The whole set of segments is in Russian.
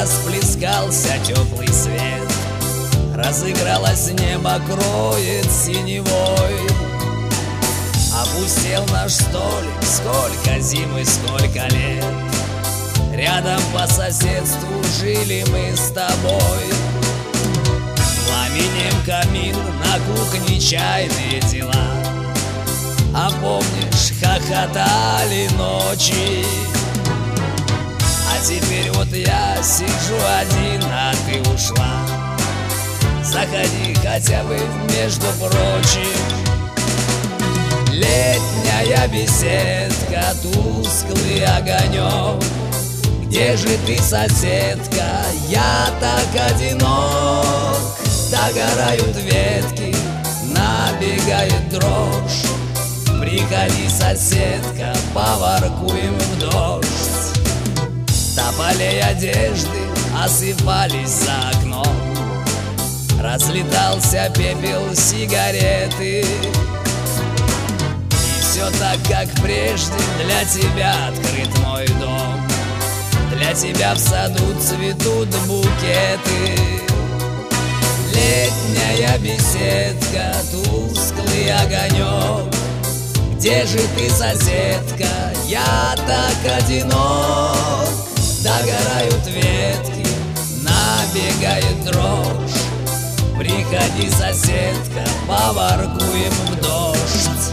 расплескался теплый свет. Разыгралось небо, кроет синевой. Опустел наш столик, сколько зим и сколько лет. Рядом по соседству жили мы с тобой. Пламенем камин, на кухне чайные дела. А помнишь, хохотали ночи. А теперь вот я сижу один, а ты ушла. Заходи хотя бы между прочим. Летняя беседка, тусклый огонек. Где же ты, соседка? Я так одинок. Догорают ветки, набегает дрожь. Приходи, соседка, поваркуем в дождь. Тополей одежды осыпались за окном. Разлетался пепел сигареты. И все так, как прежде, для тебя открыт мой дом. Для тебя в саду цветут букеты. Летняя беседка, тусклый огонек. Где же ты, соседка? Я так одинок. Догорают ветки, набегает дрожь. Приходи, соседка, поваркуем в дождь.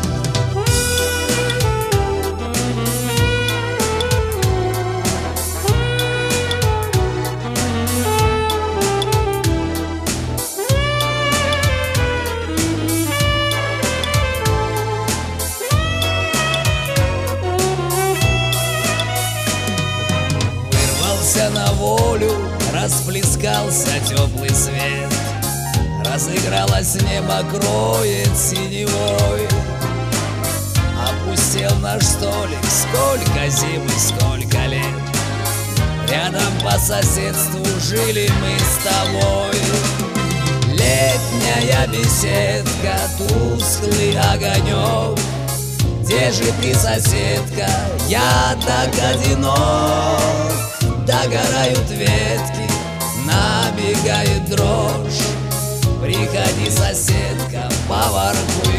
На волю расплескался теплый свет. Разыгралось небо, кроет синевой. Опустел наш столик, сколько зим и сколько лет. Рядом по соседству жили мы с тобой. Летняя беседка, тусклый огонек. Где же ты, соседка? Я так одинок. Догорают ветки, набегает дрожь. Приходи, соседка, поваркуем